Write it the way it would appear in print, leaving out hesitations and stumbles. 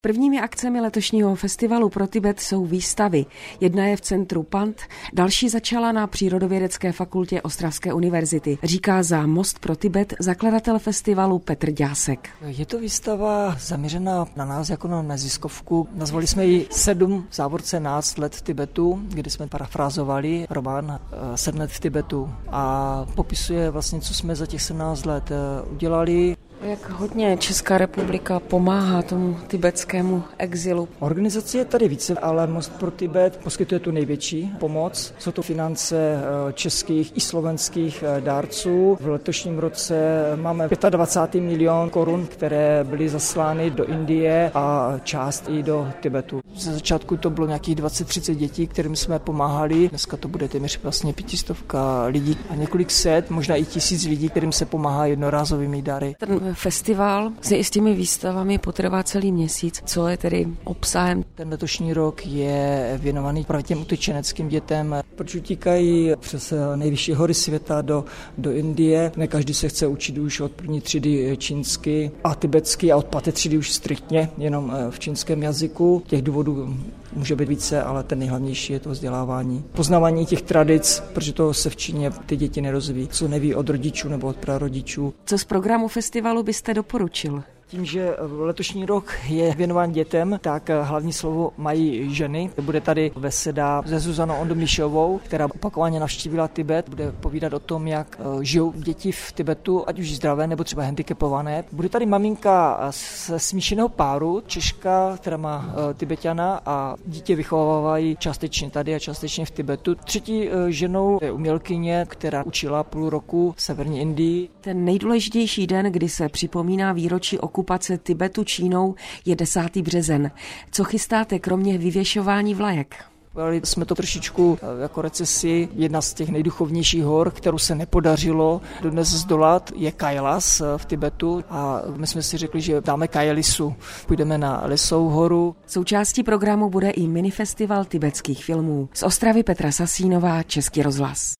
Prvními akcemi letošního festivalu pro Tibet jsou výstavy. Jedna je v centru Pant, další začala na Přírodovědecké fakultě Ostravské univerzity. Říká za Most pro Tibet zakladatel festivalu Petr Ďásek. Je to výstava zaměřená na nás jako na neziskovku. Nazvali jsme ji 7 let Tibetu, kdy jsme parafrázovali román 7 let v Tibetu a popisuje vlastně, co jsme za těch 17 let udělali. Jak hodně Česká republika pomáhá tomu tibetskému exilu? Organizace je tady více, ale Most pro Tibet poskytuje tu největší pomoc. Jsou to finance českých i slovenských dárců. V letošním roce máme 25 milion korun, které byly zaslány do Indie a část i do Tibetu. Ze začátku to bylo nějakých 20-30 dětí, kterým jsme pomáhali. Dneska to bude téměř vlastně 500 lidí a několik set, možná i 1000 lidí, kterým se pomáhá jednorázovými dary. Ten festival se i s těmi výstavami potrvá celý měsíc. Co je tedy obsahem? Ten letošní rok je věnovaný právě těm utečeneckým dětem, proč utíkají přes nejvyšší hory světa do Indie. Ne každý se chce učit už od první třídy čínsky a tibetsky a od 5. třídy už striktně jenom v čínském jazyku. Těch důvodů může být více, ale ten nejhlavnější je to vzdělávání. Poznávání těch tradic, protože to se v Číně ty děti nerozvíjí, co neví od rodičů nebo od prarodičů. Co z programu festivalu byste doporučil? Tím, že letošní rok je věnován dětem, tak hlavní slovo mají ženy. Bude tady beseda se Zuzanou Ondomíšovou, která opakovaně navštívila Tibet. Bude povídat o tom, jak žijou děti v Tibetu, ať už zdravé nebo třeba handicapované. Bude tady maminka ze smíšeného páru, Češka, která má Tibetana a dítě vychovávají částečně tady a částečně v Tibetu. Třetí ženou je umělkyně, která učila půl roku v severní Indii. Ten nejdůležitější den, kdy se připomíná výročí okupace Tibetu Čínou, je 10. březen. Co chystáte kromě vyvěšování vlajek? Byli jsme to trošičku jako recesi. Jedna z těch nejduchovnějších hor, kterou se nepodařilo dodnes zdolat, je Kailas v Tibetu a my jsme si řekli, že dáme Kailisu. Půjdeme na Lesovou horu. Součástí programu bude i minifestival tibetských filmů. Z Ostravy Petra Sasínová, Český rozhlas.